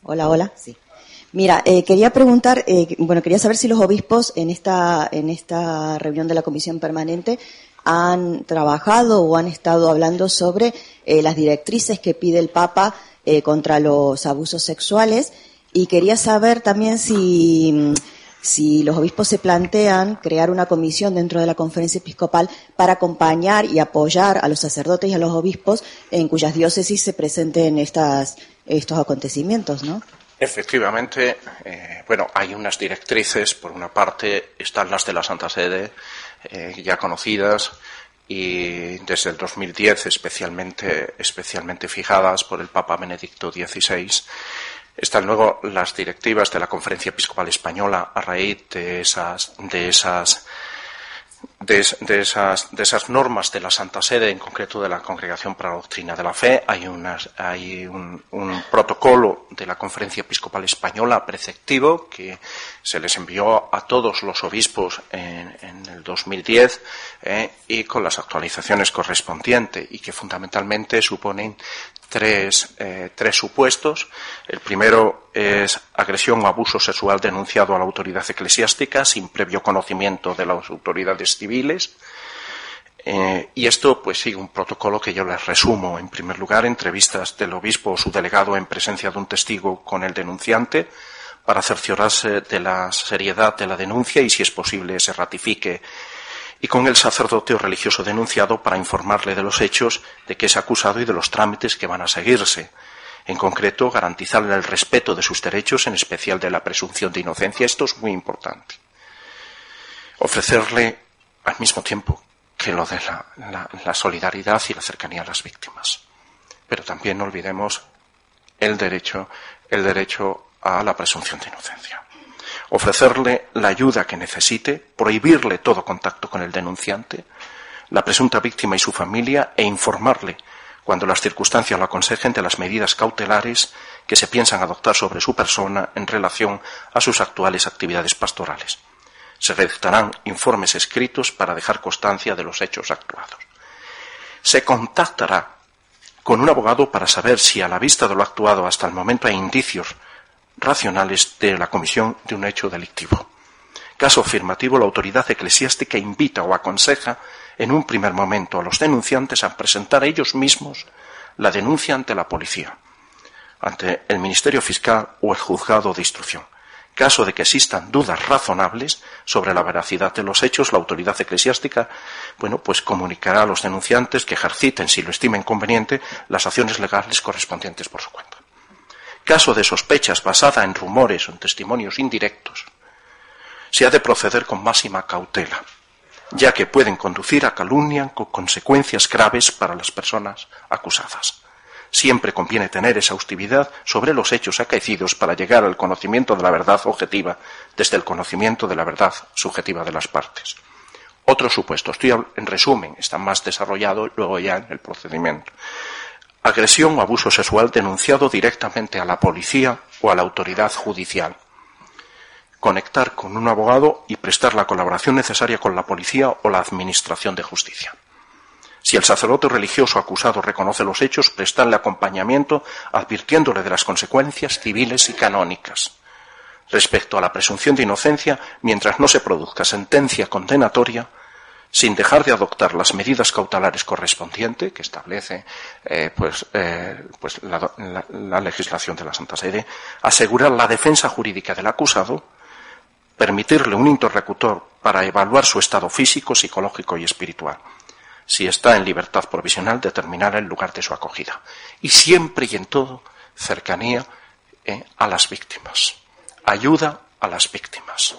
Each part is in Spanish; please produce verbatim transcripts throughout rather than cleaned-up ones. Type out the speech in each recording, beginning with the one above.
Hola, hola. Sí. Mira, eh, quería preguntar, eh, bueno, quería saber si los obispos en esta en esta reunión de la Comisión Permanente han trabajado o han estado hablando sobre eh, las directrices que pide el Papa eh, contra los abusos sexuales, y quería saber también si si los obispos se plantean crear una comisión dentro de la Conferencia Episcopal para acompañar y apoyar a los sacerdotes y a los obispos en cuyas diócesis se presenten estas estos acontecimientos, ¿no? Efectivamente, eh, bueno, hay unas directrices. Por una parte están las de la Santa Sede, eh, ya conocidas, y desde el dos mil diez especialmente, especialmente fijadas por el Papa Benedicto dieciséis. Están luego las directivas de la Conferencia Episcopal Española a raíz de esas, de esas, de, de esas, de esas normas de la Santa Sede, en concreto de la Congregación para la Doctrina de la Fe. Hay unas, hay un, un protocolo de la Conferencia Episcopal Española preceptivo que se les envió a todos los obispos en, en el dos mil diez, eh, y con las actualizaciones correspondientes, y que fundamentalmente suponen Tres, eh, tres supuestos. El primero es agresión o abuso sexual denunciado a la autoridad eclesiástica sin previo conocimiento de las autoridades civiles. Eh, y esto pues sigue un protocolo que yo les resumo. En primer lugar, entrevistas del obispo o su delegado en presencia de un testigo con el denunciante para cerciorarse de la seriedad de la denuncia y, si es posible, se ratifique, y con el sacerdote o religioso denunciado para informarle de los hechos de que es acusado y de los trámites que van a seguirse. En concreto, garantizarle el respeto de sus derechos, en especial de la presunción de inocencia. Esto es muy importante. Ofrecerle, al mismo tiempo, que lo de la, la, la solidaridad y la cercanía a las víctimas. Pero también no olvidemos el derecho, el derecho a la presunción de inocencia. Ofrecerle la ayuda que necesite, prohibirle todo contacto con el denunciante, la presunta víctima y su familia, e informarle, cuando las circunstancias lo aconsejen, de las medidas cautelares que se piensan adoptar sobre su persona en relación a sus actuales actividades pastorales. Se redactarán informes escritos para dejar constancia de los hechos actuados. Se contactará con un abogado para saber si, a la vista de lo actuado hasta el momento, hay indicios racionales de la comisión de un hecho delictivo. Caso afirmativo, la autoridad eclesiástica invita o aconseja en un primer momento a los denunciantes a presentar ellos mismos la denuncia ante la policía, ante el Ministerio Fiscal o el Juzgado de Instrucción. Caso de que existan dudas razonables sobre la veracidad de los hechos, la autoridad eclesiástica, bueno, pues comunicará a los denunciantes que ejerciten, si lo estimen conveniente, las acciones legales correspondientes por su cuenta. Caso de sospechas basada en rumores o en testimonios indirectos, se ha de proceder con máxima cautela, ya que pueden conducir a calumnia con consecuencias graves para las personas acusadas. Siempre conviene tener exhaustividad sobre los hechos acaecidos para llegar al conocimiento de la verdad objetiva, desde el conocimiento de la verdad subjetiva de las partes. Otro supuesto, estoy en resumen, está más desarrollado luego ya en el procedimiento. Agresión o abuso sexual denunciado directamente a la policía o a la autoridad judicial. Conectar con un abogado y prestar la colaboración necesaria con la policía o la administración de justicia. Si el sacerdote religioso acusado reconoce los hechos, prestarle acompañamiento advirtiéndole de las consecuencias civiles y canónicas. Respecto a la presunción de inocencia, mientras no se produzca sentencia condenatoria, sin dejar de adoptar las medidas cautelares correspondientes que establece eh, pues, eh, pues la, la, la legislación de la Santa Sede, asegurar la defensa jurídica del acusado, permitirle un interlocutor para evaluar su estado físico, psicológico y espiritual. Si está en libertad provisional, determinar el lugar de su acogida. Y siempre y en todo, cercanía eh, a las víctimas. Ayuda a las víctimas.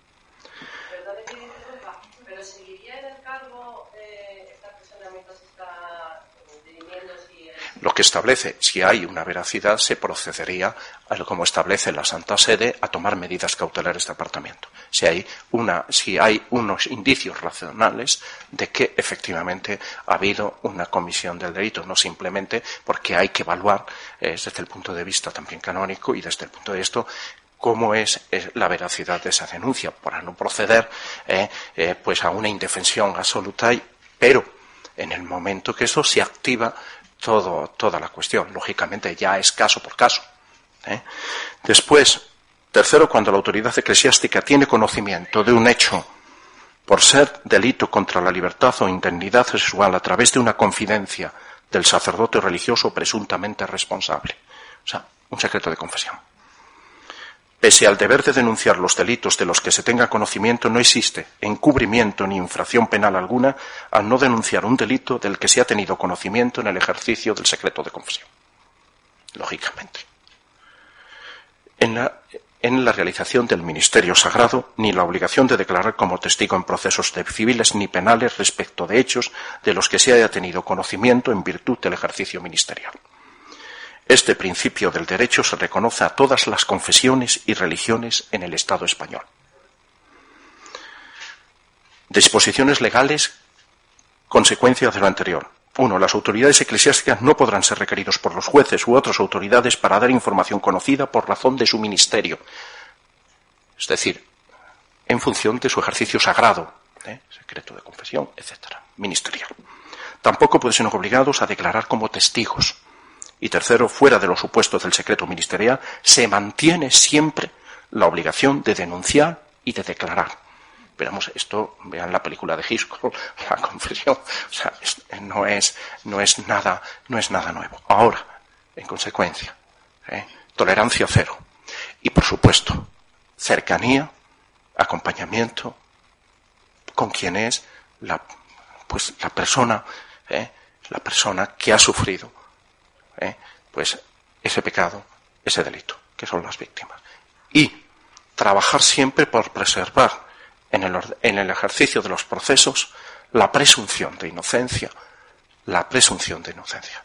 Lo que establece, si hay una veracidad, se procedería, como establece la Santa Sede, a tomar medidas cautelares de apartamiento. Si hay, una, si hay unos indicios racionales de que efectivamente ha habido una comisión del delito, no simplemente porque hay que evaluar eh, desde el punto de vista también canónico y desde el punto de esto cómo es, es la veracidad de esa denuncia, para no proceder eh, eh, pues a una indefensión absoluta, pero en el momento que eso se activa, Todo, toda la cuestión, lógicamente, ya es caso por caso. ¿eh? Después, tercero, cuando la autoridad eclesiástica tiene conocimiento de un hecho por ser delito contra la libertad o indemnidad sexual a través de una confidencia del sacerdote religioso presuntamente responsable. O sea, un secreto de confesión. Pese al deber de denunciar los delitos de los que se tenga conocimiento, no existe encubrimiento ni infracción penal alguna al no denunciar un delito del que se ha tenido conocimiento en el ejercicio del secreto de confesión. Lógicamente. En la, en la realización del ministerio sagrado, ni la obligación de declarar como testigo en procesos civiles ni penales respecto de hechos de los que se haya tenido conocimiento en virtud del ejercicio ministerial. Este principio del derecho se reconoce a todas las confesiones y religiones en el Estado español. Disposiciones legales, consecuencias de lo anterior. Uno, las autoridades eclesiásticas no podrán ser requeridos por los jueces u otras autoridades para dar información conocida por razón de su ministerio. Es decir, en función de su ejercicio sagrado, ¿eh? secreto de confesión, etcétera, ministerial. Tampoco pueden ser obligados a declarar como testigos. Y tercero, fuera de los supuestos del secreto ministerial, se mantiene siempre la obligación de denunciar y de declarar. Veremos, esto, vean la película de Hitchcock, la confesión, o sea, es, no es, no es nada, no es nada nuevo. Ahora, en consecuencia, ¿eh? tolerancia cero. Y por supuesto, cercanía, acompañamiento con quien es la, pues, la persona, ¿eh? la persona que ha sufrido ¿Eh? pues ese pecado, ese delito, que son las víctimas. Y trabajar siempre por preservar en el, en el ejercicio de los procesos la presunción de inocencia, la presunción de inocencia.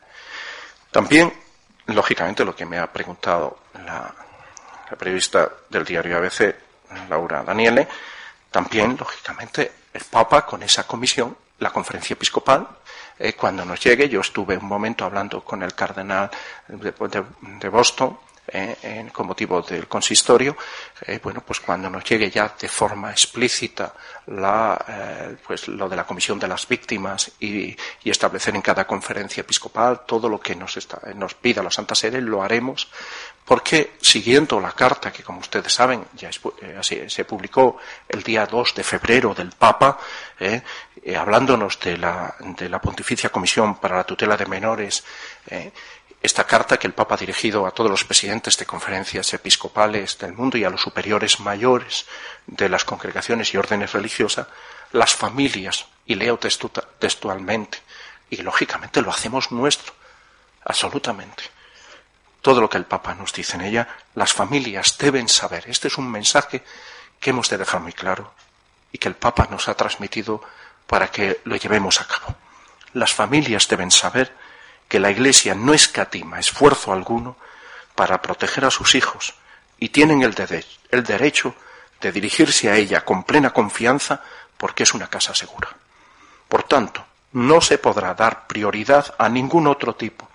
También, lógicamente, lo que me ha preguntado la, la periodista del diario A B C, Laura Daniele, también, lógicamente, el Papa con esa comisión, la conferencia episcopal, Eh, cuando nos llegue, yo estuve un momento hablando con el cardenal de, de, de Boston eh, en, con motivo del consistorio, eh, bueno, pues cuando nos llegue ya de forma explícita la, eh, pues lo de la comisión de las víctimas y, y establecer en cada conferencia episcopal todo lo que nos, está, nos pida la Santa Sede, lo haremos, porque siguiendo la carta que, como ustedes saben, ya es, eh, así, se publicó el día dos de febrero del Papa, eh, eh, hablándonos de la, de la Pontificia Comisión para la Tutela de Menores, eh, esta carta que el Papa ha dirigido a todos los presidentes de conferencias episcopales del mundo y a los superiores mayores de las congregaciones y órdenes religiosas, las familias, y leo textu- textualmente, y lógicamente lo hacemos nuestro, absolutamente. Todo lo que el Papa nos dice en ella, las familias deben saber. Este es un mensaje que hemos de dejar muy claro y que el Papa nos ha transmitido para que lo llevemos a cabo. Las familias deben saber que la Iglesia no escatima esfuerzo alguno para proteger a sus hijos y tienen el, de- el derecho de dirigirse a ella con plena confianza porque es una casa segura. Por tanto, no se podrá dar prioridad a ningún otro tipo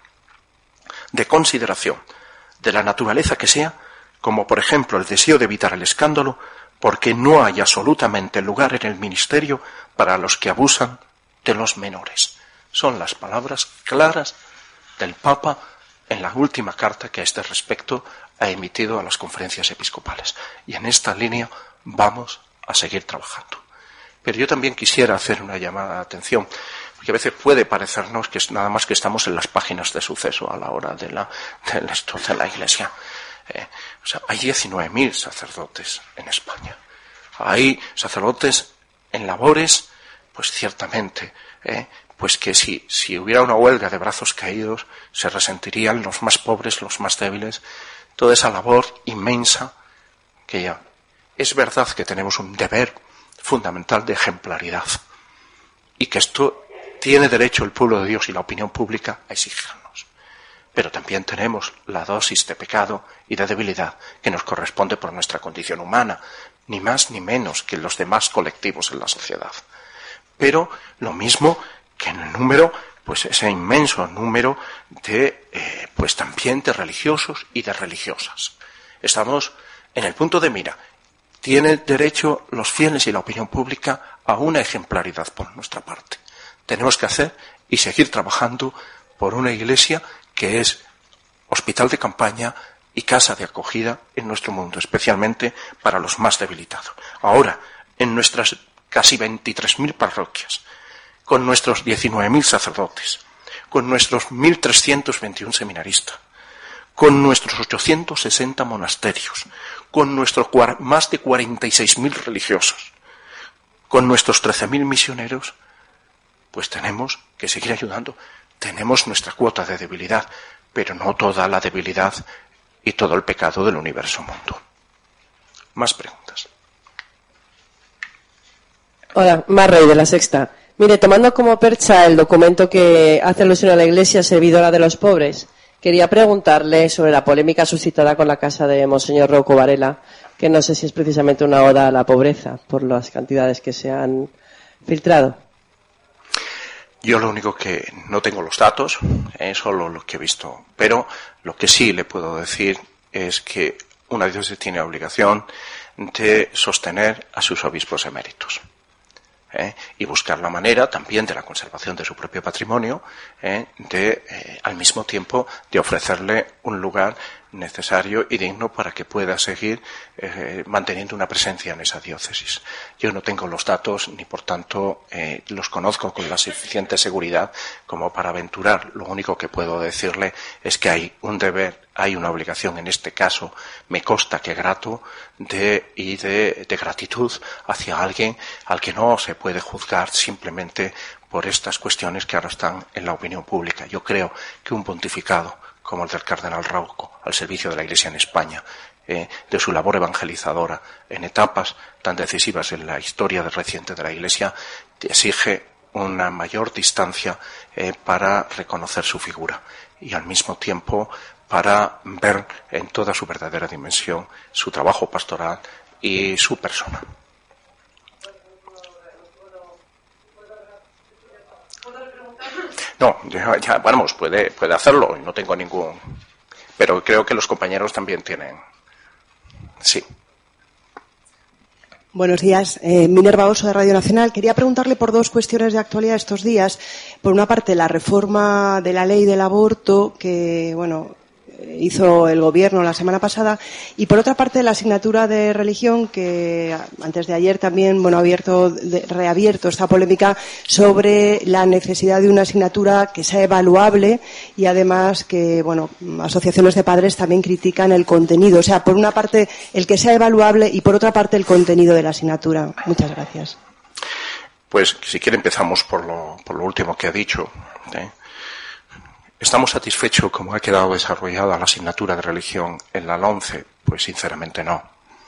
de consideración, de la naturaleza que sea, como por ejemplo el deseo de evitar el escándalo, porque no hay absolutamente lugar en el ministerio para los que abusan de los menores. Son las palabras claras del Papa en la última carta que a este respecto ha emitido a las conferencias episcopales. Y en esta línea vamos a seguir trabajando. Pero yo también quisiera hacer una llamada de atención, porque a veces puede parecernos que es nada más que estamos en las páginas de suceso a la hora de la, de la, de la Iglesia. Eh, o sea, hay diecinueve mil sacerdotes en España. Hay sacerdotes en labores, pues ciertamente, eh, pues que si, si hubiera una huelga de brazos caídos, se resentirían los más pobres, los más débiles, toda esa labor inmensa que ya. Es verdad que tenemos un deber fundamental de ejemplaridad y que esto tiene derecho el pueblo de Dios y la opinión pública a exigirnos. Pero también tenemos la dosis de pecado y de debilidad que nos corresponde por nuestra condición humana, ni más ni menos que los demás colectivos en la sociedad. Pero lo mismo que en el número, pues ese inmenso número de, eh, pues también de religiosos y de religiosas. Estamos en el punto de mira. Tienen derecho los fieles y la opinión pública a una ejemplaridad por nuestra parte. Tenemos que hacer y seguir trabajando por una Iglesia que es hospital de campaña y casa de acogida en nuestro mundo, especialmente para los más debilitados. Ahora, en nuestras casi veintitrés mil parroquias, con nuestros diecinueve mil sacerdotes, con nuestros mil trescientos veintiuno seminaristas, con nuestros ochocientos sesenta monasterios, con nuestros más de cuarenta y seis mil religiosos, con nuestros trece mil misioneros, pues tenemos que seguir ayudando. Tenemos nuestra cuota de debilidad, pero no toda la debilidad y todo el pecado del universo mundo. Más preguntas. Hola, Marrey de La Sexta. Mire, tomando como percha el documento que hace alusión a la Iglesia servidora de los pobres, quería preguntarle sobre la polémica suscitada con la casa de Monseñor Rouco Varela, que no sé si es precisamente una oda a la pobreza por las cantidades que se han filtrado. Yo lo único que no tengo los datos, es solo lo que he visto, pero lo que sí le puedo decir es que una diócesis tiene obligación de sostener a sus obispos eméritos. ¿Eh? Y buscar la manera también de la conservación de su propio patrimonio, ¿eh? de eh, al mismo tiempo de ofrecerle un lugar necesario y digno para que pueda seguir eh, manteniendo una presencia en esa diócesis. Yo no tengo los datos ni por tanto eh, los conozco con la suficiente seguridad como para aventurar. Lo único que puedo decirle es que hay un deber, hay una obligación en este caso, me consta que grato, de y de, de gratitud hacia alguien al que no se puede juzgar simplemente por estas cuestiones que ahora están en la opinión pública. Yo creo que un pontificado como el del cardenal Rouco, al servicio de la Iglesia en España, eh, de su labor evangelizadora en etapas tan decisivas en la historia reciente de la Iglesia, exige una mayor distancia eh, para reconocer su figura y al mismo tiempo para ver en toda su verdadera dimensión su trabajo pastoral y su persona. No, ya, ya vamos, puede, puede hacerlo y no tengo ningún... Pero creo que los compañeros también tienen... Sí. Buenos días. Eh, Minerva Oso, de Radio Nacional. Quería preguntarle por dos cuestiones de actualidad estos días. Por una parte, la reforma de la ley del aborto, que, bueno, hizo el Gobierno la semana pasada, y por otra parte la asignatura de religión, que antes de ayer también, bueno, ha abierto, de, reabierto esta polémica sobre la necesidad de una asignatura que sea evaluable y además que, bueno, asociaciones de padres también critican el contenido. O sea, por una parte el que sea evaluable y por otra parte el contenido de la asignatura. Muchas gracias. Pues si quiere empezamos por lo, por lo último que ha dicho, ¿eh? ¿Estamos satisfechos cómo ha quedado desarrollada la asignatura de religión en la LOMCE? Pues sinceramente no.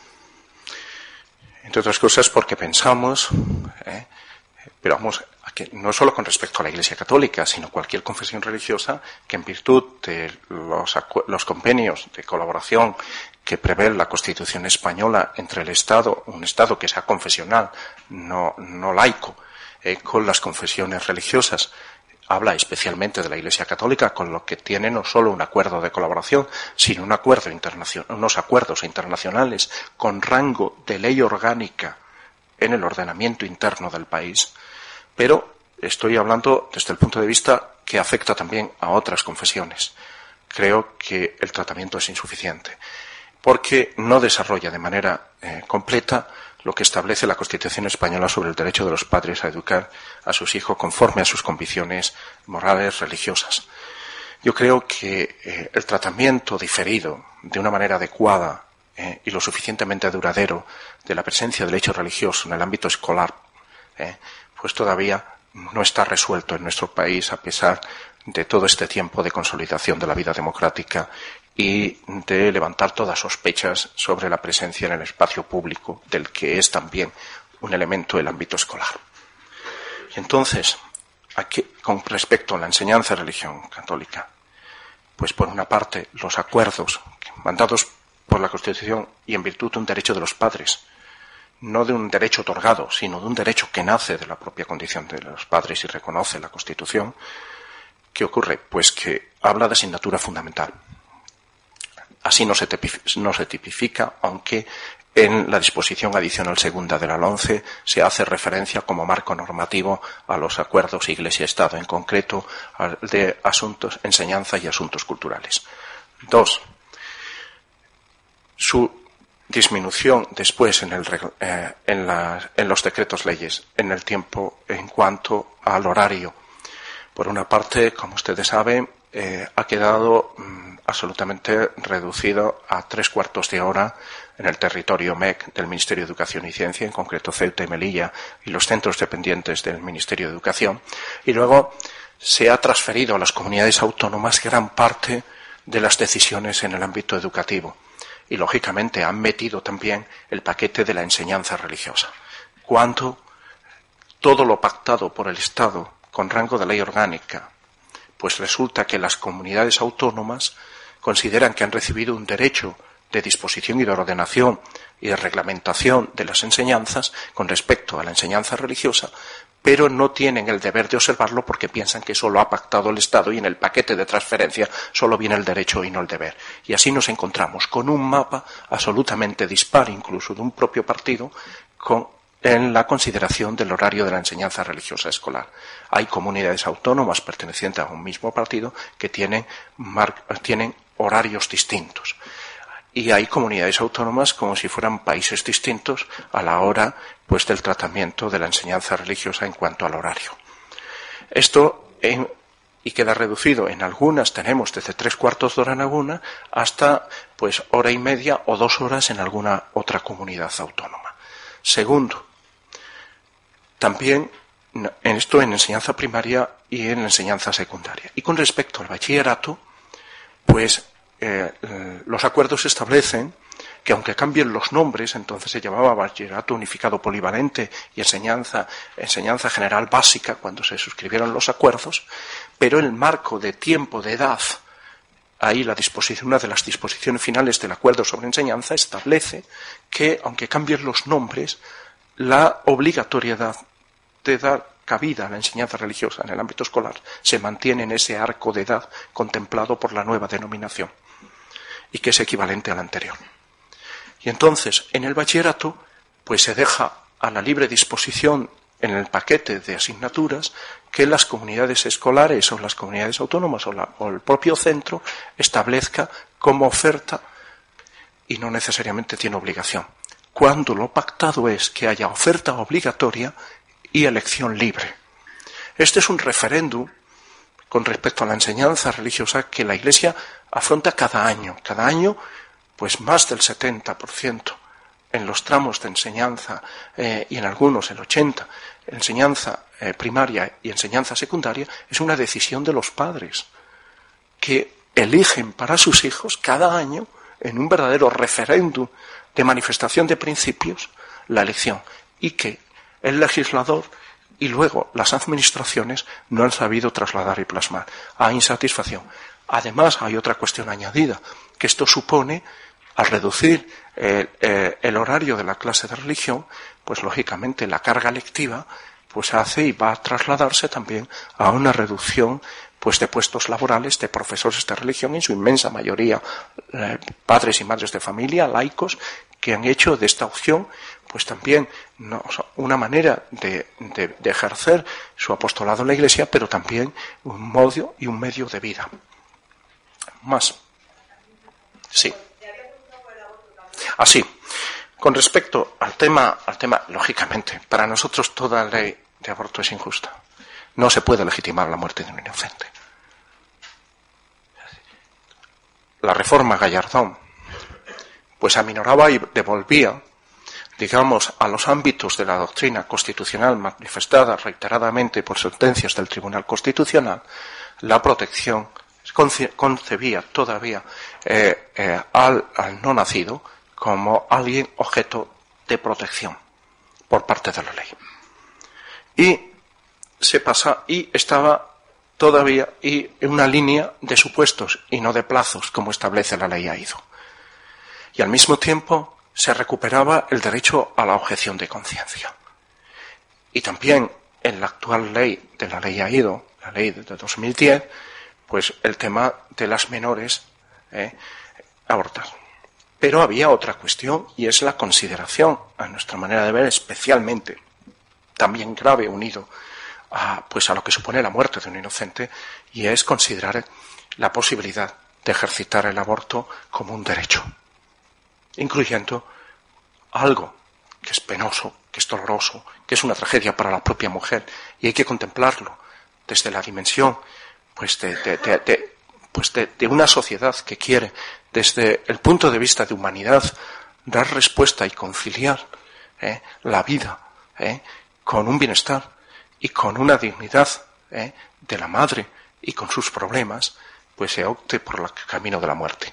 Entre otras cosas porque pensamos, ¿eh? pero vamos, a que no solo con respecto a la Iglesia Católica, sino cualquier confesión religiosa que en virtud de los, los convenios de colaboración que prevé la Constitución española entre el Estado, un Estado que sea confesional, no, no laico, eh, con las confesiones religiosas, habla especialmente de la Iglesia Católica, con lo que tiene no solo un acuerdo de colaboración, sino un acuerdo internacional, unos acuerdos internacionales con rango de ley orgánica en el ordenamiento interno del país. Pero estoy hablando desde el punto de vista que afecta también a otras confesiones. Creo que el tratamiento es insuficiente, porque no desarrolla de manera eh, completa lo que establece la Constitución española sobre el derecho de los padres a educar a sus hijos conforme a sus convicciones morales religiosas. Yo creo que eh, el tratamiento diferido de una manera adecuada eh, y lo suficientemente duradero de la presencia del hecho religioso en el ámbito escolar, eh, pues todavía no está resuelto en nuestro país a pesar de todo este tiempo de consolidación de la vida democrática y de levantar todas sospechas sobre la presencia en el espacio público del que es también un elemento el ámbito escolar. Y entonces, aquí, con respecto a la enseñanza de religión católica, pues por una parte los acuerdos mandados por la Constitución y en virtud de un derecho de los padres, no de un derecho otorgado, sino de un derecho que nace de la propia condición de los padres y reconoce la Constitución. ¿Qué ocurre? Pues que habla de asignatura fundamental. Así no se, no se tipifica, aunque en la disposición adicional segunda de la LOMCE se hace referencia como marco normativo a los acuerdos Iglesia-Estado, en concreto de asuntos, enseñanza y asuntos culturales. Dos, su disminución después en, el, eh, en, la, en los decretos leyes, en el tiempo en cuanto al horario. Por una parte, como ustedes saben, eh, ha quedado mm, absolutamente reducido a tres cuartos de hora en el territorio M E C del Ministerio de Educación y Ciencia, en concreto Ceuta y Melilla, y los centros dependientes del Ministerio de Educación. Y luego se ha transferido a las comunidades autónomas gran parte de las decisiones en el ámbito educativo. Y, lógicamente, han metido también el paquete de la enseñanza religiosa. Cuando todo lo pactado por el Estado con rango de ley orgánica, pues resulta que las comunidades autónomas consideran que han recibido un derecho de disposición y de ordenación y de reglamentación de las enseñanzas con respecto a la enseñanza religiosa, pero no tienen el deber de observarlo porque piensan que eso lo ha pactado el Estado y en el paquete de transferencia solo viene el derecho y no el deber. Y así nos encontramos con un mapa absolutamente dispar, incluso de un propio partido, con, en la consideración del horario de la enseñanza religiosa escolar. Hay comunidades autónomas pertenecientes a un mismo partido que tienen, mar, tienen horarios distintos. Y hay comunidades autónomas como si fueran países distintos a la hora pues del tratamiento de la enseñanza religiosa en cuanto al horario. Esto en, y queda reducido. En algunas tenemos desde tres cuartos de hora en alguna hasta pues hora y media o dos horas en alguna otra comunidad autónoma. Segundo, también en esto en enseñanza primaria y en enseñanza secundaria. Y con respecto al bachillerato, pues Eh, los acuerdos establecen que aunque cambien los nombres, entonces se llamaba bachillerato unificado polivalente y enseñanza, enseñanza general básica cuando se suscribieron los acuerdos, pero el marco de tiempo de edad, ahí la disposición, una de las disposiciones finales del acuerdo sobre enseñanza establece que aunque cambien los nombres, la obligatoriedad de dar cabida a la enseñanza religiosa en el ámbito escolar se mantiene en ese arco de edad contemplado por la nueva denominación y que es equivalente al anterior. Y entonces, en el bachillerato, pues se deja a la libre disposición en el paquete de asignaturas que las comunidades escolares o las comunidades autónomas o, la, o el propio centro establezca como oferta y no necesariamente tiene obligación. Cuando lo pactado es que haya oferta obligatoria y elección libre. Este es un referéndum con respecto a la enseñanza religiosa que la Iglesia afronta cada año. Cada año, pues más del setenta por ciento en los tramos de enseñanza eh, y en algunos el ochenta por ciento, enseñanza eh, primaria y enseñanza secundaria, es una decisión de los padres que eligen para sus hijos cada año, en un verdadero referéndum de manifestación de principios, la elección, y que el legislador y luego las administraciones no han sabido trasladar y plasmar a insatisfacción. Además, hay otra cuestión añadida, que esto supone, al reducir eh, eh, el horario de la clase de religión, pues lógicamente la carga lectiva pues hace y va a trasladarse también a una reducción pues de puestos laborales de profesores de religión, en su inmensa mayoría eh, padres y madres de familia, laicos, que han hecho de esta opción pues también no, una manera de, de, de ejercer su apostolado en la Iglesia, pero también un modo y un medio de vida. Más. Sí. Así. Con respecto al tema, al tema, lógicamente, para nosotros toda ley de aborto es injusta. No se puede legitimar la muerte de un inocente. La reforma Gallardón, pues aminoraba y devolvía, digamos, a los ámbitos de la doctrina constitucional manifestada reiteradamente por sentencias del Tribunal Constitucional, la protección, conce- concebía todavía eh, eh, al, al no nacido como alguien objeto de protección por parte de la ley. Y se pasa, y estaba todavía y en una línea de supuestos y no de plazos, como establece la ley AIDO. Y al mismo tiempo se recuperaba el derecho a la objeción de conciencia. Y también en la actual ley de la ley AIDO, la ley de dos mil diez, pues el tema de las menores eh, abortadas. Pero había otra cuestión, y es la consideración, a nuestra manera de ver, especialmente también grave, unido a, pues a lo que supone la muerte de un inocente, y es considerar la posibilidad de ejercitar el aborto como un derecho. incluyendo algo que es penoso, que es doloroso, que es una tragedia para la propia mujer, y hay que contemplarlo desde la dimensión pues de, de, de, de, pues de, de una sociedad que quiere, desde el punto de vista de humanidad, dar respuesta y conciliar eh, la vida eh, con un bienestar y con una dignidad eh, de la madre y con sus problemas, pues se opte por el camino de la muerte.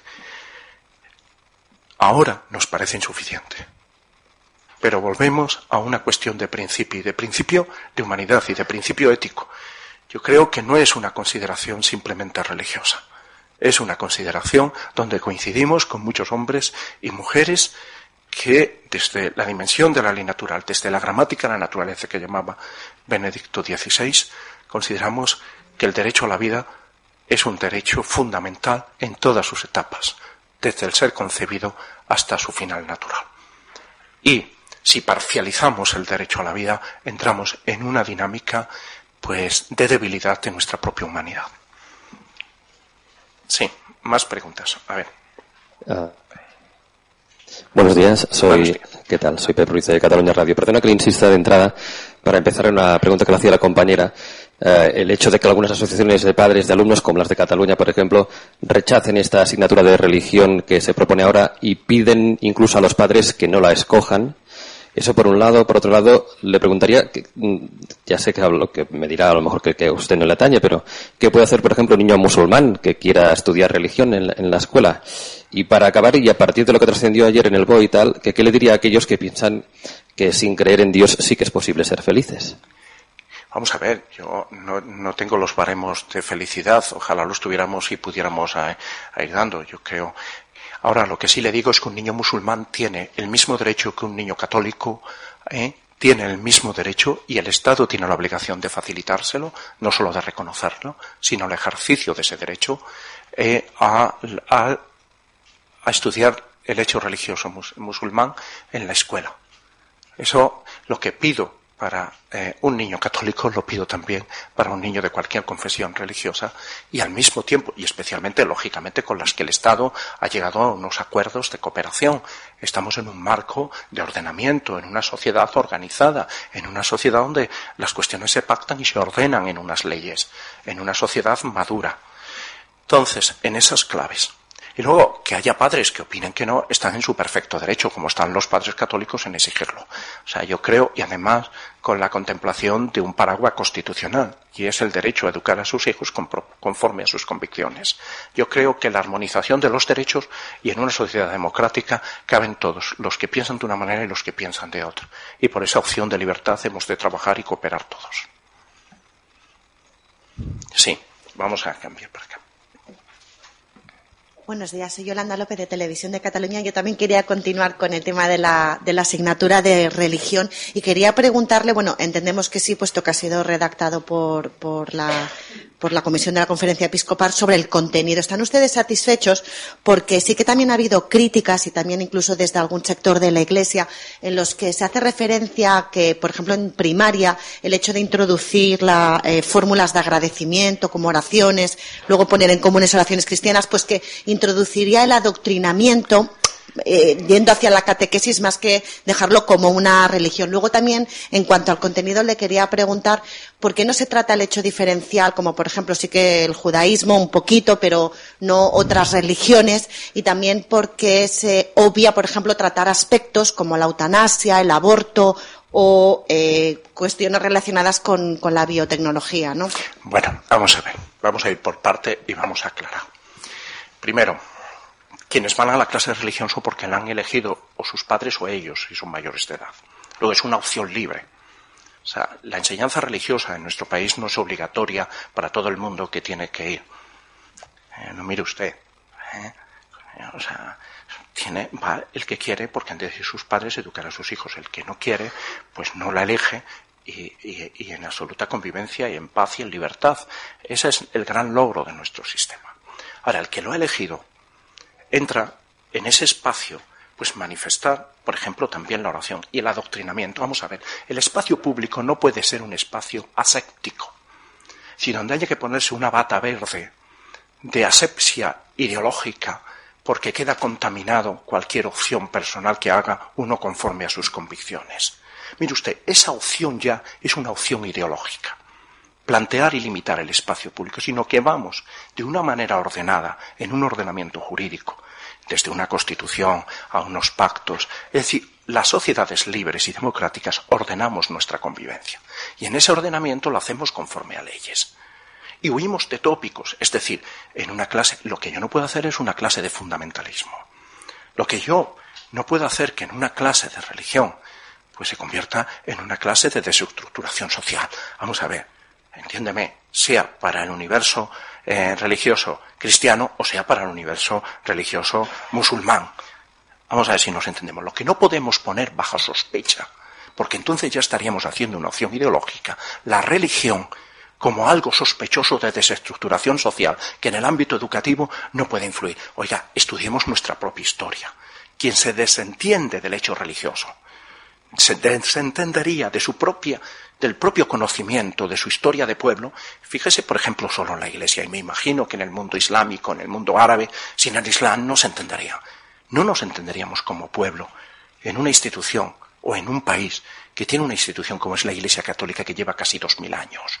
Ahora nos parece insuficiente. Pero volvemos a una cuestión de principio, y de principio de humanidad y de principio ético. Yo creo que no es una consideración simplemente religiosa. Es una consideración donde coincidimos con muchos hombres y mujeres que desde la dimensión de la ley natural, desde la gramática de la naturaleza que llamaba Benedicto dieciséis, consideramos que el derecho a la vida es un derecho fundamental en todas sus etapas, desde el ser concebido hasta su final natural. Y si parcializamos el derecho a la vida, entramos en una dinámica pues de debilidad de nuestra propia humanidad. Sí, más preguntas. A ver. Uh, buenos días, soy buenos días. ¿Qué tal? Soy Pep Ruiz de Cataluña Radio. Perdona que le insista de entrada para empezar en una pregunta que le hacía la compañera. Uh, el hecho de que algunas asociaciones de padres de alumnos, como las de Cataluña, por ejemplo, rechacen esta asignatura de religión que se propone ahora y piden incluso a los padres que no la escojan. Eso por un lado. Por otro lado, le preguntaría, que, ya sé que hablo, que me dirá a lo mejor que, que a usted no le atañe, pero ¿qué puede hacer, por ejemplo, un niño musulmán que quiera estudiar religión en la, en la escuela? Y para acabar, y a partir de lo que trascendió ayer en el B O E y tal, que ¿qué le diría a aquellos que piensan que sin creer en Dios sí que es posible ser felices? Vamos a ver, yo no, no tengo los baremos de felicidad, ojalá los tuviéramos y pudiéramos a, a ir dando, yo creo. Ahora, lo que sí le digo es que un niño musulmán tiene el mismo derecho que un niño católico, ¿eh? tiene el mismo derecho y el Estado tiene la obligación de facilitárselo, no solo de reconocerlo, sino el ejercicio de ese derecho eh, a, a, a estudiar el hecho religioso mus, musulmán en la escuela. Eso, lo que pido para eh, un niño católico, lo pido también para un niño de cualquier confesión religiosa, y al mismo tiempo, y especialmente, lógicamente, con las que el Estado ha llegado a unos acuerdos de cooperación. Estamos en un marco de ordenamiento, en una sociedad organizada, en una sociedad donde las cuestiones se pactan y se ordenan en unas leyes, en una sociedad madura. Entonces, en esas claves. Y luego, que haya padres que opinen que no, están en su perfecto derecho, como están los padres católicos en exigirlo. O sea, yo creo, y además con la contemplación de un paraguas constitucional, y es el derecho a educar a sus hijos conforme a sus convicciones. Yo creo que la armonización de los derechos, y en una sociedad democrática, caben todos, los que piensan de una manera y los que piensan de otra. Y por esa opción de libertad hemos de trabajar y cooperar todos. Sí, vamos a cambiar para acá. Buenos días, soy Yolanda López de Televisión de Cataluña. Yo también quería continuar con el tema de la, de la asignatura de religión y quería preguntarle, bueno, entendemos que sí, puesto que ha sido redactado por, por la, por la Comisión de la Conferencia Episcopal sobre el contenido. ¿Están ustedes satisfechos? Porque sí que también ha habido críticas y también incluso desde algún sector de la Iglesia en los que se hace referencia a que, por ejemplo, en primaria, el hecho de introducir la, eh, fórmulas de agradecimiento como oraciones, luego poner en común esas oraciones cristianas, pues que introduciría el adoctrinamiento eh, yendo hacia la catequesis más que dejarlo como una religión. Luego también, en cuanto al contenido, le quería preguntar por qué no se trata el hecho diferencial, como por ejemplo sí que el judaísmo un poquito, pero no otras religiones, y también por qué se obvia, por ejemplo, tratar aspectos como la eutanasia, el aborto o eh, cuestiones relacionadas con, con la biotecnología, ¿no? Bueno, vamos a ver, vamos a ir por parte y vamos a aclarar. Primero, quienes van a la clase de religión son porque la han elegido o sus padres o ellos, si son mayores de edad. Luego es una opción libre. O sea, la enseñanza religiosa en nuestro país no es obligatoria para todo el mundo que tiene que ir. Eh, no mire usted. ¿eh? O sea, tiene, va el que quiere porque han de decir sus padres educar a sus hijos. El que no quiere, pues no la elige y, y, y en absoluta convivencia y en paz y en libertad. Ese es el gran logro de nuestro sistema. Ahora, el que lo ha elegido entra en ese espacio, pues manifestar, por ejemplo, también la oración y el adoctrinamiento. Vamos a ver, el espacio público no puede ser un espacio aséptico, sino donde haya que ponerse una bata verde de asepsia ideológica porque queda contaminado cualquier opción personal que haga uno conforme a sus convicciones. Mire usted, esa opción ya es una opción ideológica. Plantear y limitar el espacio público, sino que vamos de una manera ordenada, en un ordenamiento jurídico, desde una constitución a unos pactos. Es decir, las sociedades libres y democráticas ordenamos nuestra convivencia. Y en ese ordenamiento lo hacemos conforme a leyes. Y huimos de tópicos, es decir, en una clase, lo que yo no puedo hacer es una clase de fundamentalismo. Lo que yo no puedo hacer que en una clase de religión, pues se convierta en una clase de desestructuración social. Vamos a ver, entiéndeme, sea para el universo eh, religioso cristiano o sea para el universo religioso musulmán. Vamos a ver si nos entendemos. Lo que no podemos poner bajo sospecha, porque entonces ya estaríamos haciendo una opción ideológica, la religión como algo sospechoso de desestructuración social que en el ámbito educativo no puede influir. Oiga, estudiemos nuestra propia historia. Quien se desentiende del hecho religioso se desentendería de su propia, del propio conocimiento de su historia de pueblo. Fíjese, por ejemplo, solo en la Iglesia, y me imagino que en el mundo islámico, en el mundo árabe, sin el Islam no se entendería. No nos entenderíamos como pueblo en una institución o en un país que tiene una institución como es la Iglesia Católica, que lleva casi dos mil años.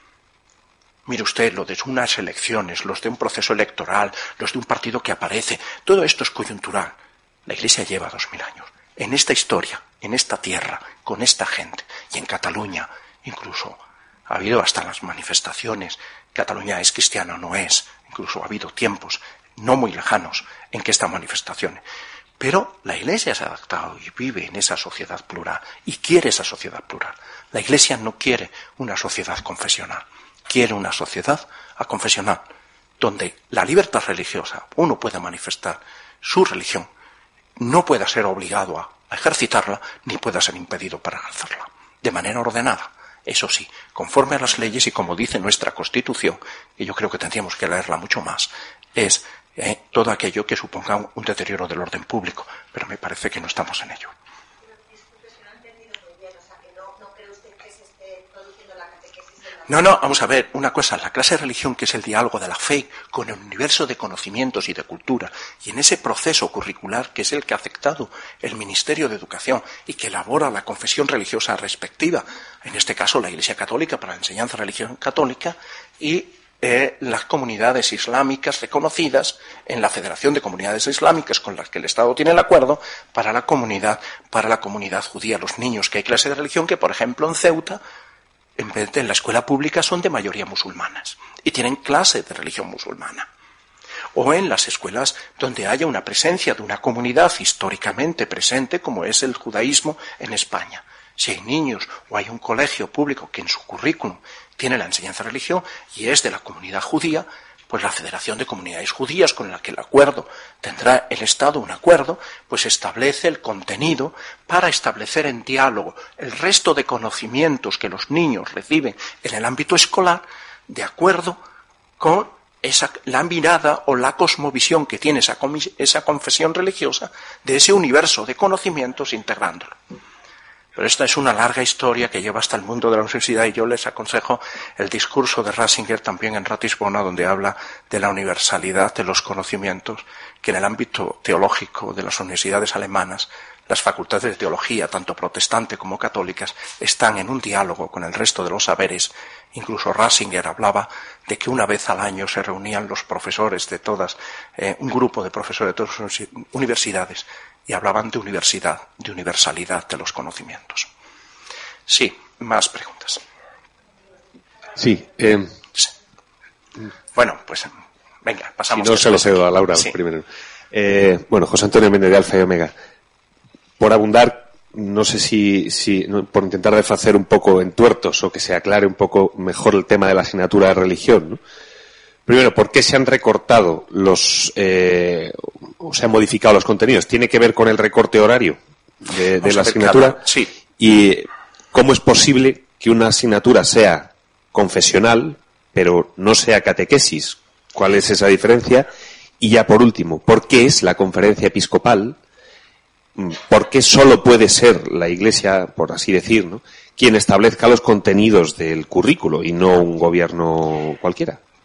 Mire usted, lo de unas elecciones, los de un proceso electoral, los de un partido que aparece, todo esto es coyuntural. La Iglesia lleva dos mil años. En esta historia, en esta tierra, con esta gente, y en Cataluña, incluso ha habido hasta las manifestaciones, Cataluña es cristiana o no es, incluso ha habido tiempos no muy lejanos en que estas manifestaciones. Pero la Iglesia se ha adaptado y vive en esa sociedad plural, y quiere esa sociedad plural. La Iglesia no quiere una sociedad confesional. Quiere una sociedad aconfesional, donde la libertad religiosa, uno pueda manifestar su religión, no pueda ser obligado a, a ejercitarla, ni pueda ser impedido para ejercerla, de manera ordenada. Eso sí, conforme a las leyes y como dice nuestra Constitución, y yo creo que tendríamos que leerla mucho más, es eh, todo aquello que suponga un, un deterioro del orden público, pero me parece que no estamos en ello. No, no, vamos a ver, una cosa, la clase de religión, que es el diálogo de la fe con el universo de conocimientos y de cultura, y en ese proceso curricular que es el que ha aceptado el Ministerio de Educación y que elabora la confesión religiosa respectiva, en este caso la Iglesia Católica para la enseñanza de religión católica, y eh, las comunidades islámicas reconocidas en la Federación de Comunidades Islámicas con las que el Estado tiene el acuerdo para la comunidad, para la comunidad judía, los niños que hay clase de religión que, por ejemplo, en Ceuta, en vez de en la escuela pública, son de mayoría musulmanas y tienen clase de religión musulmana. O en las escuelas donde haya una presencia de una comunidad históricamente presente, como es el judaísmo en España. Si hay niños o hay un colegio público que en su currículum tiene la enseñanza de religión y es de la comunidad judía, pues la Federación de Comunidades Judías, con la que el acuerdo tendrá el Estado un acuerdo, pues establece el contenido para establecer en diálogo el resto de conocimientos que los niños reciben en el ámbito escolar, de acuerdo con esa, la mirada o la cosmovisión que tiene esa, esa confesión religiosa de ese universo de conocimientos integrándolo. Pero esta es una larga historia que lleva hasta el mundo de la universidad y yo les aconsejo el discurso de Ratzinger también en Ratisbona, donde habla de la universalidad de los conocimientos, que en el ámbito teológico de las universidades alemanas, las facultades de teología, tanto protestante como católicas, están en un diálogo con el resto de los saberes. Incluso Ratzinger hablaba de que una vez al año se reunían los profesores de todas, eh, un grupo de profesores de todas las universidades, y hablaban de universidad, de universalidad de los conocimientos. Sí, más preguntas. Sí. Eh... sí. Bueno, pues venga, pasamos. Si no, se lo cedo a Laura sí. primero. Eh, bueno, José Antonio Méndez de Alfa y Omega. Por abundar, no sé si, si no, por intentar deshacer un poco en tuertos o que se aclare un poco mejor el tema de la asignatura de religión, ¿no? Primero, ¿por qué se han recortado los, eh, o se han modificado los contenidos? ¿Tiene que ver con el recorte horario de, de la asignatura? Cada, sí. ¿Y cómo es posible que una asignatura sea confesional, pero no sea catequesis? ¿Cuál es esa diferencia? Y ya por último, ¿por qué es la conferencia episcopal? ¿Por qué solo puede ser la Iglesia, por así decir, ¿no?, quien establezca los contenidos del currículo y no un gobierno cualquiera?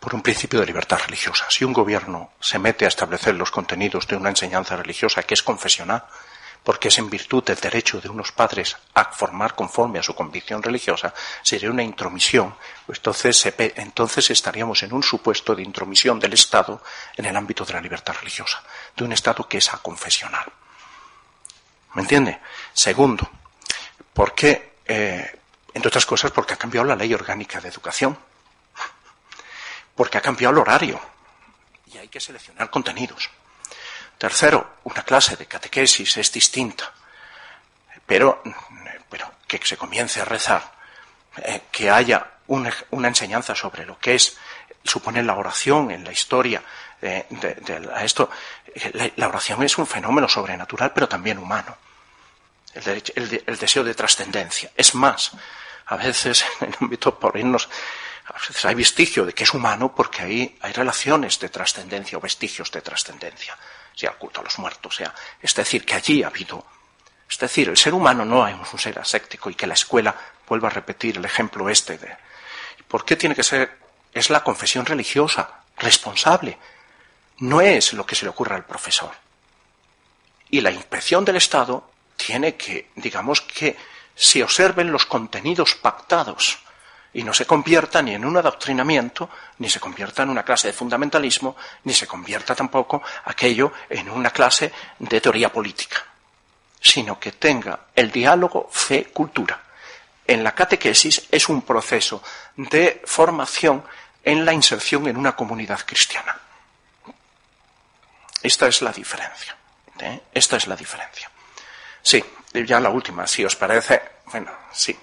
por un principio de libertad religiosa. Si un gobierno se mete a establecer los contenidos de una enseñanza religiosa que es confesional, porque es en virtud del derecho de unos padres a formar conforme a su convicción religiosa, sería una intromisión. Pues entonces, se, entonces estaríamos en un supuesto de intromisión del Estado en el ámbito de la libertad religiosa, de un Estado que es aconfesional. ¿Me entiende? Segundo, porque, eh, entre otras cosas, porque ha cambiado la Ley Orgánica de Educación, porque ha cambiado el horario y hay que seleccionar contenidos. Tercero, una clase de catequesis es distinta, pero, pero que se comience a rezar, eh, que haya una, una enseñanza sobre lo que es, supone la oración en la historia eh, de, de esto. La, la oración es un fenómeno sobrenatural, pero también humano. El, derecho, el, de, el deseo de trascendencia. Es más, a veces en el ámbito por irnos, a veces hay vestigio de que es humano porque ahí hay relaciones de trascendencia o vestigios de trascendencia. Sea el culto a los muertos, sea, es decir, que allí ha habido, es decir, el ser humano no es un ser ascético y que la escuela vuelva a repetir el ejemplo este de, ¿por qué tiene que ser? Es la confesión religiosa, responsable, no es lo que se le ocurra al profesor. Y la inspección del Estado tiene que, digamos que, se observen los contenidos pactados y no se convierta ni en un adoctrinamiento, ni se convierta en una clase de fundamentalismo, ni se convierta tampoco aquello en una clase de teoría política, sino que tenga el diálogo fe-cultura. En la catequesis es un proceso de formación en la inserción en una comunidad cristiana. Esta es la diferencia. ¿eh? Esta es la diferencia. Sí, ya la última, si os parece. Bueno, sí.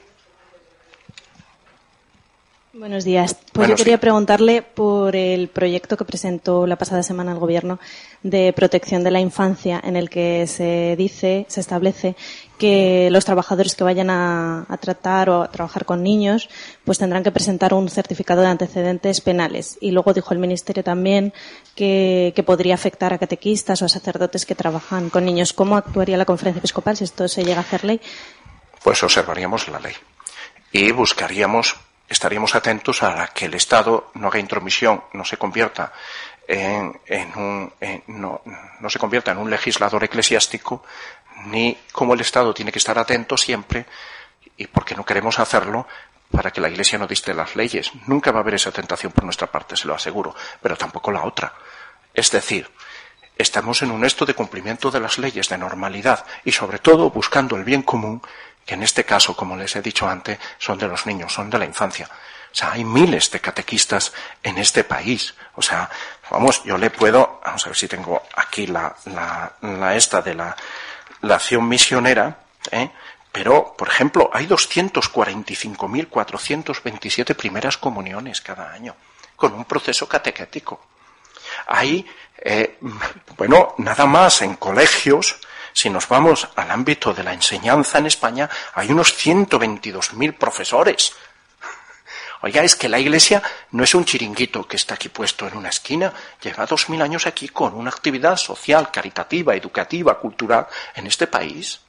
Buenos días. Pues bueno, yo quería sí. preguntarle por el proyecto que presentó la pasada semana el Gobierno de protección de la infancia, en el que se dice, se establece que los trabajadores que vayan a, a tratar o a trabajar con niños, pues tendrán que presentar un certificado de antecedentes penales. Y luego dijo el Ministerio también que, que podría afectar a catequistas o a sacerdotes que trabajan con niños. ¿Cómo actuaría la Conferencia Episcopal si esto se llega a hacer ley? Pues observaríamos la ley y buscaríamos, estaríamos atentos a que el Estado no haga intromisión, no se convierta en, en un, en, no, no se convierta en un legislador eclesiástico, ni como el Estado tiene que estar atento siempre, y porque no queremos hacerlo, para que la Iglesia no dicte las leyes. Nunca va a haber esa tentación por nuestra parte, se lo aseguro, pero tampoco la otra. Es decir, estamos en un esto de cumplimiento de las leyes, de normalidad, y sobre todo buscando el bien común, que en este caso, como les he dicho antes, son de los niños, son de la infancia. O sea, hay miles de catequistas en este país. O sea, vamos, yo le puedo, vamos a ver si tengo aquí la, la, la esta de la, la acción misionera, ¿eh? Pero, por ejemplo, hay doscientos cuarenta y cinco mil cuatrocientas veintisiete primeras comuniones cada año, con un proceso catequético. Hay, eh, bueno, nada más en colegios, si nos vamos al ámbito de la enseñanza en España, hay unos ciento veintidós mil profesores. Oiga, es que la Iglesia no es un chiringuito que está aquí puesto en una esquina, lleva dos mil años aquí con una actividad social, caritativa, educativa, cultural en este país.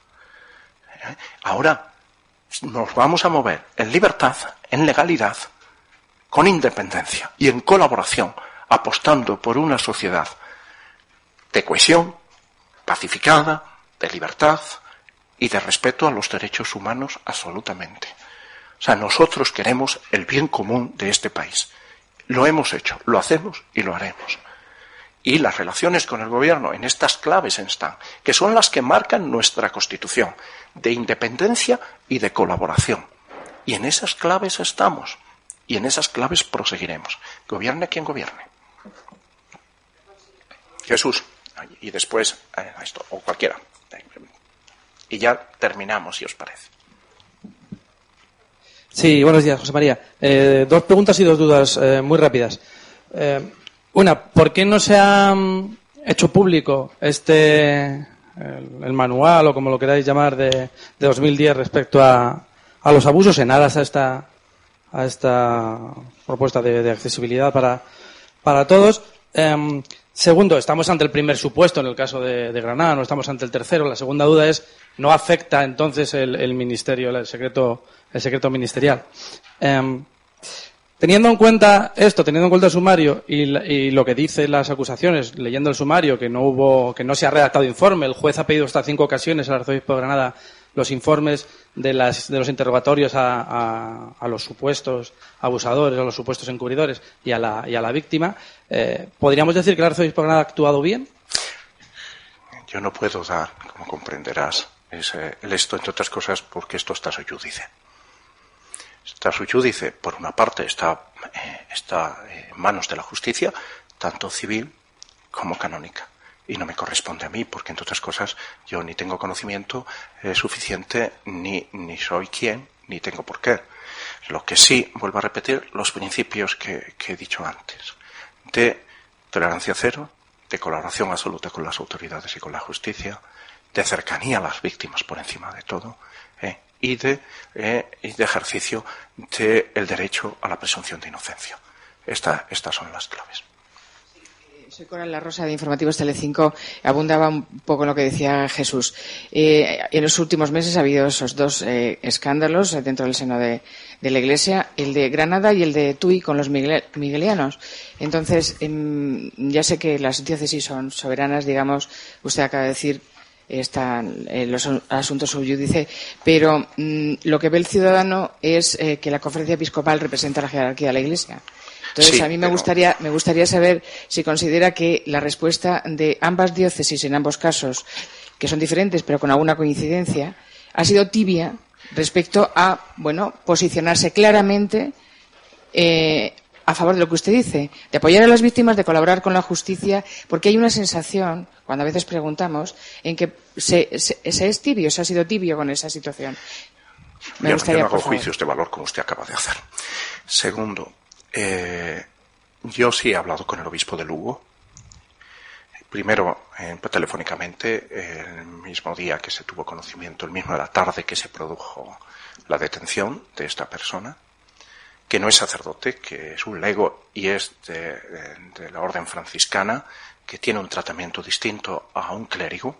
Ahora nos vamos a mover en libertad, en legalidad, con independencia y en colaboración, apostando por una sociedad de cohesión, pacificada, de libertad y de respeto a los derechos humanos absolutamente. O sea, nosotros queremos el bien común de este país. Lo hemos hecho, lo hacemos y lo haremos. Y las relaciones con el gobierno en estas claves están, que son las que marcan nuestra Constitución, de independencia y de colaboración. Y en esas claves estamos, y en esas claves proseguiremos. Gobierne quien gobierne. Jesús, y después eh, esto, o cualquiera. Y ya terminamos, si os parece. Sí, buenos días, José María. Eh, dos preguntas y dos dudas eh, muy rápidas. Eh, una, ¿por qué no se ha hecho público este el, el manual o como lo queráis llamar de, de dos mil diez respecto a, a los abusos en aras a esta a esta propuesta de, de accesibilidad para para todos? Eh, segundo, estamos ante el primer supuesto en el caso de, de Granada, no estamos ante el tercero. La segunda duda es, ¿no afecta entonces el, el ministerio, el secreto el secreto ministerial? Eh, Teniendo en cuenta esto, teniendo en cuenta el sumario y, y lo que dicen las acusaciones, leyendo el sumario, que no hubo, que no se ha redactado informe, el juez ha pedido hasta cinco ocasiones al arzobispo de Granada los informes de, las, de los interrogatorios a, a, a los supuestos abusadores, a los supuestos encubridores y a la, y a la víctima, eh, ¿podríamos decir que el arzobispo de Granada ha actuado bien? Yo no puedo dar, como comprenderás, ese, el esto, entre otras cosas, porque esto está su judice. Está su judice, por una parte, está, eh, está en manos de la justicia, tanto civil como canónica. Y no me corresponde a mí, porque, entre otras cosas, yo ni tengo conocimiento eh, suficiente, ni, ni soy quien, ni tengo por qué. Lo que sí, vuelvo a repetir, los principios que, que he dicho antes, de tolerancia cero, de colaboración absoluta con las autoridades y con la justicia, de cercanía a las víctimas por encima de todo, eh, y, de, eh, y de ejercicio del derecho a la presunción de inocencia. Esta, estas son las claves. Soy Coral La Rosa de Informativos Telecinco. Abundaba un poco en lo que decía Jesús. Eh, en los últimos meses ha habido esos dos eh, escándalos dentro del seno de, de la Iglesia, el de Granada y el de Tui con los miguel, miguelianos. Entonces, eh, ya sé que las diócesis son soberanas, digamos, usted acaba de decir, están eh, los asuntos sub judice, pero mm, lo que ve el ciudadano es eh, que la conferencia episcopal representa la jerarquía de la Iglesia. Entonces, sí, a mí me pero... gustaría, me gustaría saber si considera que la respuesta de ambas diócesis, en ambos casos, que son diferentes, pero con alguna coincidencia, ha sido tibia respecto a, bueno, posicionarse claramente eh, a favor de lo que usted dice, de apoyar a las víctimas, de colaborar con la justicia, porque hay una sensación, cuando a veces preguntamos, en que se, se, se es tibio, se ha sido tibio con esa situación. Me yo, gustaría, yo no hago juicios de valor como usted acaba de hacer. Segundo, Eh, yo sí he hablado con el obispo de Lugo. Primero, eh, telefónicamente, eh, el mismo día que se tuvo conocimiento, el mismo de la tarde que se produjo la detención de esta persona, que no es sacerdote, que es un lego y es de, de, de la orden franciscana, que tiene un tratamiento distinto a un clérigo,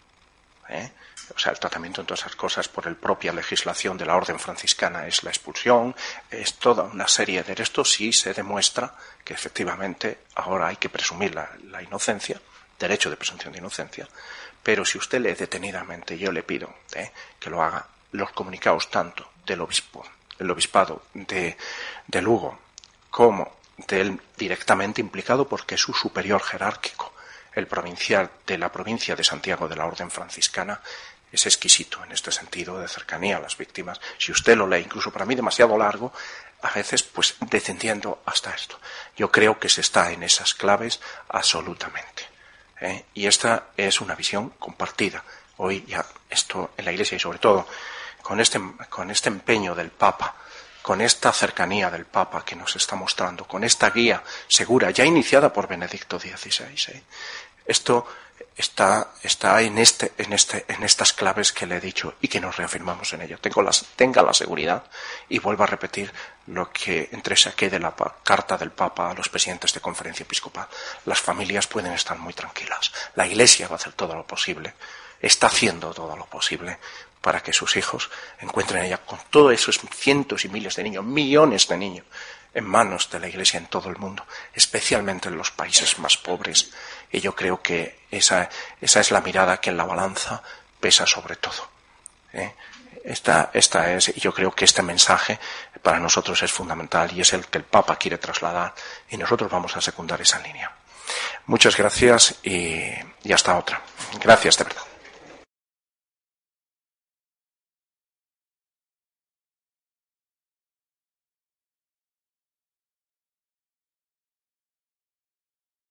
¿eh? O sea, el tratamiento en todas esas cosas por la propia legislación de la orden franciscana es la expulsión, es toda una serie de esto. Sí se demuestra que efectivamente ahora hay que presumir la, la inocencia, derecho de presunción de inocencia, pero si usted lee detenidamente, yo le pido ¿eh? que lo haga, los comunicados tanto del obispo, el obispado de, de Lugo, como del directamente implicado porque es su superior jerárquico, el provincial de la provincia de Santiago de la orden franciscana, es exquisito en este sentido de cercanía a las víctimas. Si usted lo lee, incluso para mí demasiado largo, a veces pues descendiendo hasta esto. Yo creo que se está en esas claves absolutamente. ¿eh? Y esta es una visión compartida. Hoy ya esto en la Iglesia y sobre todo con este, con este empeño del Papa, con esta cercanía del Papa que nos está mostrando, con esta guía segura, ya iniciada por Benedicto dieciséis, ¿eh? Esto está, está en, este, en, este, en estas claves que le he dicho y que nos reafirmamos en ello. Tengo las, tenga la seguridad y vuelvo a repetir lo que entresaqué de la carta del Papa a los presidentes de conferencia episcopal. Las familias pueden estar muy tranquilas. La Iglesia va a hacer todo lo posible, está haciendo todo lo posible para que sus hijos encuentren ella con todos esos cientos y miles de niños, millones de niños, en manos de la Iglesia en todo el mundo, especialmente en los países más pobres. Y yo creo que esa, esa es la mirada que en la balanza pesa sobre todo. ¿eh? Esta, esta es, y yo creo que este mensaje para nosotros es fundamental y es el que el Papa quiere trasladar y nosotros vamos a secundar esa línea. Muchas gracias y, y hasta otra. Gracias de verdad.